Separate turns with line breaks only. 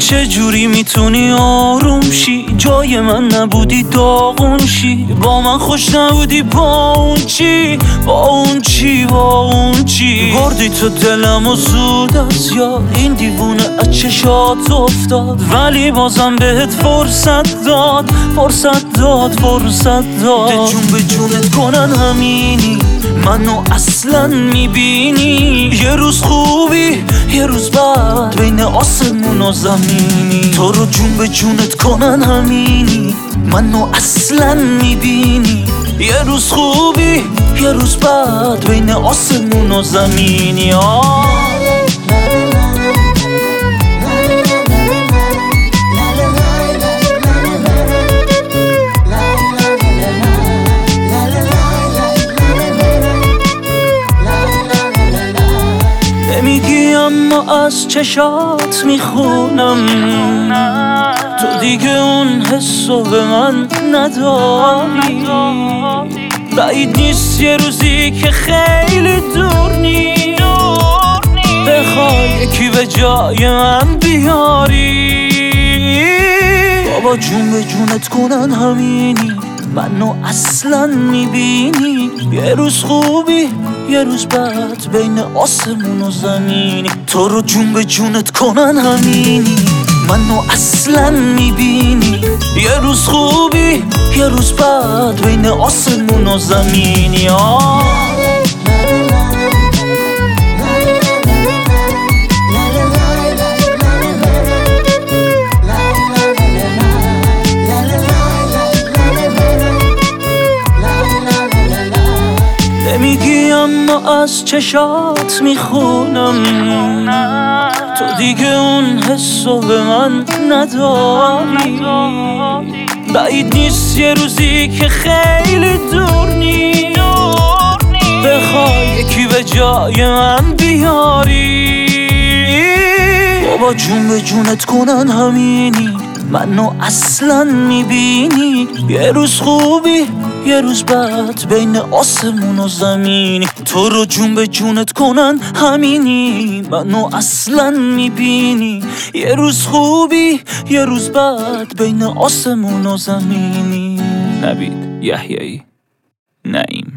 چجوری میتونی آروم شی؟ جای من نبودی داغون شی، با من خوش نبودی با اون چی؟ بردی تو دلم و زود از یاد، این دیوونه از چشات افتاد، ولی بازم بهت فرصت داد. ده جون به جونت کنن همینی، منو اصلا میبینی؟ یه روز خوبی یه روز بعد، بین آسمون و زمینی. تو رو جون به جونت کنن همینی، منو اصلا میبینی؟ یه روز خوبی یه روز بعد، بین آسمون و زمینی. نمیگی اما از چشات میخونم، تو دیگه اون حسو به من نداری. بعید نیست یه روزی که خیلی دور نی، بخوای یکی به جای من بیاری. بابا جون به جونت کنن همینی، منو اصلا میبینی؟ یه روز خوبی یه روز بعد، بین آسمون و زمینی. تو رو جون به جونت کنن همینی، منو اصلا میبینی؟ یه روز خوبی یه روز بعد، بین آسمون و زمینی. نمیگی اما از چشات میخونم، تو دیگه اون حسو به من نداری. بعید نیست یه روزی که خیلی دور نی، بخوای یکی به جای من بیاری. بابا جون به جونت کنن همینی، منو اصلا میبینی؟ یه روز خوبی یه روز بعد، بین آسمون و زمینی. تو رو جون به جونت کنن همینی، منو اصلا میبینی؟ یه روز خوبی یه روز بعد، بین آسمون و زمینی. نوید یحیایی، نعیم.